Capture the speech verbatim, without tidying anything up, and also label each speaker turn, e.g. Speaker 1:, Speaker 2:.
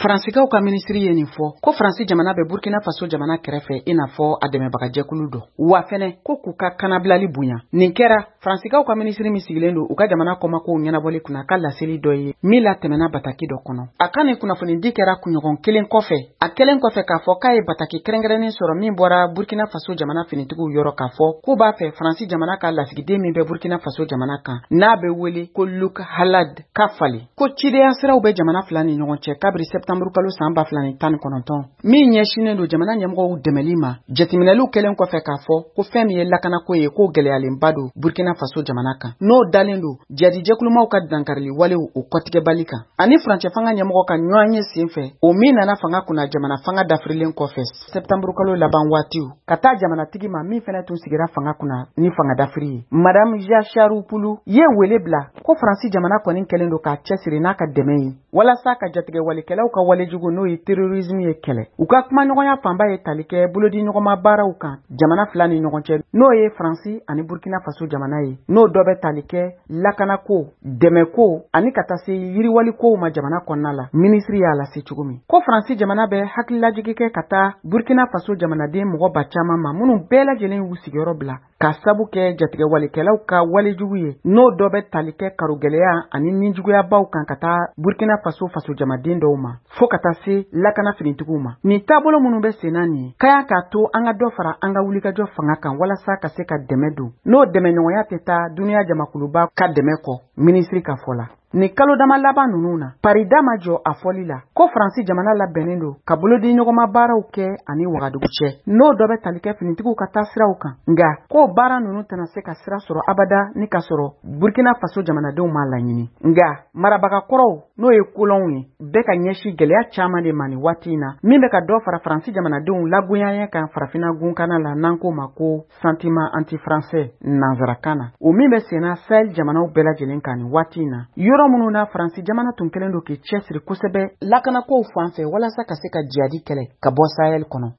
Speaker 1: Faransicaw ka ministri ye nin fɔ ko Faransi jamana bɛ Burkina Faso jamana kɛrɛfɛ i n'a fɔ a dɛmɛbagajɛkulu dɔ wa fɛnɛ ko k'u ka kanabilali bonya. Nin kɛra Faransicaw ka ministri min sigilen don u ka jamana kɔmakow ɲɛnabɔli kunna ka laseli dɔ ye min la tɛmɛna bataki dɔ kɔnɔ. A ka nin kunnafoni di kɛra kunɲɔgɔn kelen kɔfɛ a kelen kɔfɛ k'a fɔ k'a ye bataki kɛrɛnkɛrɛnnen sɔrɔ min bɔra Burkina Faso jamana finitigiw yɔrɔ k'a fɔ k'u b'a fɛ Faransi jamana ka lasigiden min bɛ Burkina Faso jamana kan n'a bɛ wele ko Luc Halad ka fali ko cideya siraw bɛ jamana fila ni ɲɔgɔn cɛ kabiri septembre kalo san ba fila ni tan ni kɔnɔntɔn min ɲɛsinnen don jamana ɲɛmɔgɔw dɛmɛli ma jateminɛliw kelen kɔfɛ k'a fɔ ko fɛn min ye lakanako ye ko gɛlɛyalenba don Burkina Faso jamana kan n'o dalen don jadijɛkulumaw ka dankarili walew o kɔtigɛbali kan ani furancɛ fanga ɲɛmɔgɔ ka ɲɔgɔn ye sen fɛ o min nana fanga kunna jamana fanga dafirilen kɔfɛ septembre kalo laban waatiw ka taa jamanatigi ma min fɛnɛ tun sigira fanga kunna ni fanga dafiri ye Madame Jacharou Poulou ye wele bila ko Faransi jamana kɔni kɛlen don k'a cɛsiri n'a ka dɛmɛ ye walasa ka jatigɛ walikɛlaw ka walejugu n'o ye terrorisme ye kɛlɛ u ka kuma ɲɔgɔnya fanba ye tali kɛ bolodi ɲɔgɔnma baaraw kan jamana fila ni ɲɔgɔn cɛ n'o ye Faransi ani Burkina Faso jamana ye n'o dɔ bɛ tali kɛ lakanako dɛmɛko ani ka taa se yiriwalikow ma jamana kɔnɔna la ministri y'a lase cogo min ko Faransi jamana bɛ hakililajigi kɛ ka taa Burkina Faso jamanaden mɔgɔ ba caman ma minnu bɛɛ lajɛlen y'u sigiyɔrɔ bila ka sabu kɛ jatigɛ walikɛlaw ka walejugu ye n'o dɔ bɛ tali kɛ karogɛlɛya ani ninjuguyabaw kan ka taa Burkina Faso faso jamaden dɔw ma fo ka taa se lakana finitigiw ma nin taabolo minnu bɛ senna nin ye k'a k'a to an ka dɔ fara an ka wulikajɔ fanga kan walasa ka se ka dɛmɛ don n'o dɛmɛɲɔgɔnya tɛ taa duniya jamakuluba ka dɛmɛ kɔ ministri ka fɔ la ni kalo dama laban ninnu na parida ma jɔ a fɔli la ko Faransi jamana labɛnnen don ka bolodi ɲɔgɔnma baaraw kɛ ani Wagadugu cɛ n'o dɔ bɛ tali kɛ finitigiw ka taa siraw kan nka ko baara ninnu tɛna se ka sira sɔrɔ abada ni ka sɔrɔ Burkina Faso jamanadenw ma laɲini nka marabagakɔrɔw n'o ye kolonw ye bɛɛ ka ɲɛsi gɛlɛya caman de ma ni waati in na min bɛ ka dɔ fara Faransi jamanadenw lagonyanya kan farafina gunkana la n'an ko ma ko sentiment anti-français nanzarakan na o min bɛ senna Sahel jamanaw bɛɛ lajɛlen kan ni waati in na yɔrɔ minnu na Faransi jamana tun kelen don k'i cɛsiri kosɛbɛ lakanakow fan fɛ walasa ka se ka jihadi kɛlɛ ka bɔ Sahel kɔnɔ